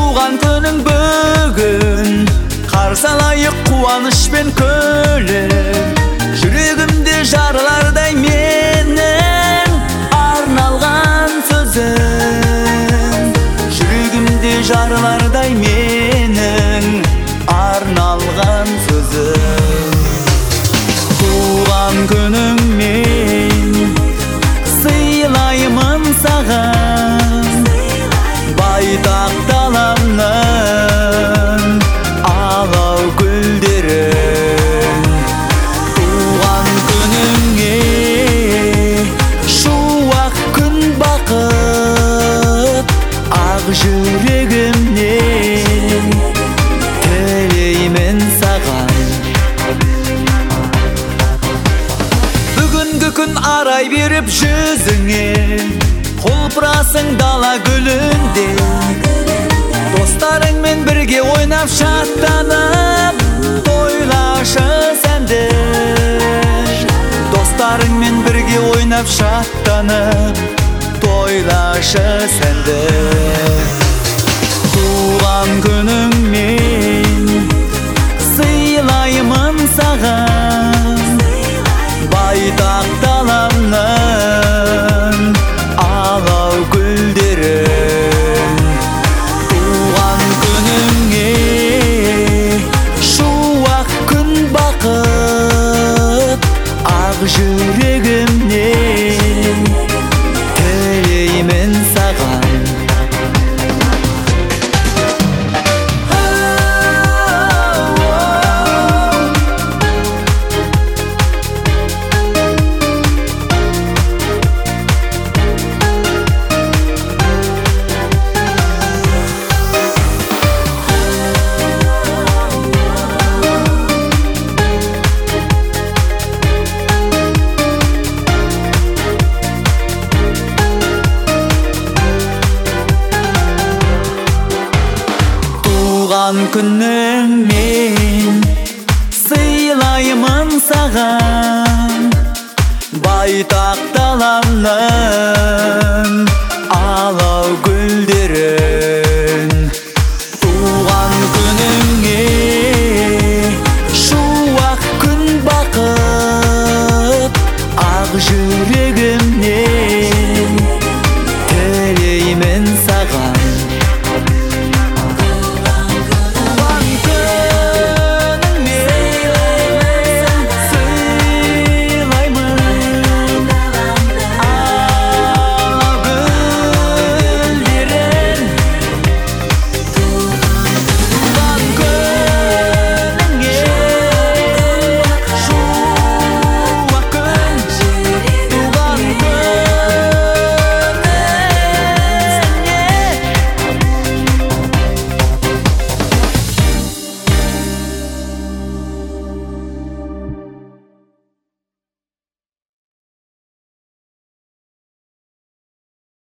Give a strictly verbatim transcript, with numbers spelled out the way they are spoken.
туған күнің бүгін, қарсы алайық қуанышпен күліп. Жүрегімде жарылардай менің арналған сөзің, жүрегімде жарылардай менің арналған сөзің. Туған күніңмен сыйлаймын саған байтақ даламның алау гүлдерін. Туған күніңе шуақ күн бақыт, ақ жүрегімнен тілеймін саған. Бүгінгі күн арай беріп жүзіңе, құлпырасың дала гүлінде. Достарыңмен бірге ойнап шаттанып, тойлашы сәнді. Достарыңмен бірге ойнап шаттанып, тойлашы сәнді. Туған күніңмен сыйлаймын саған байтақ даламның алау гүлдерін. Туған күніңе шуақ күн бақыт, ақ жүрегімнен тілеймін саған. Туған күніңмен сыйлаймын саған байтақ даламның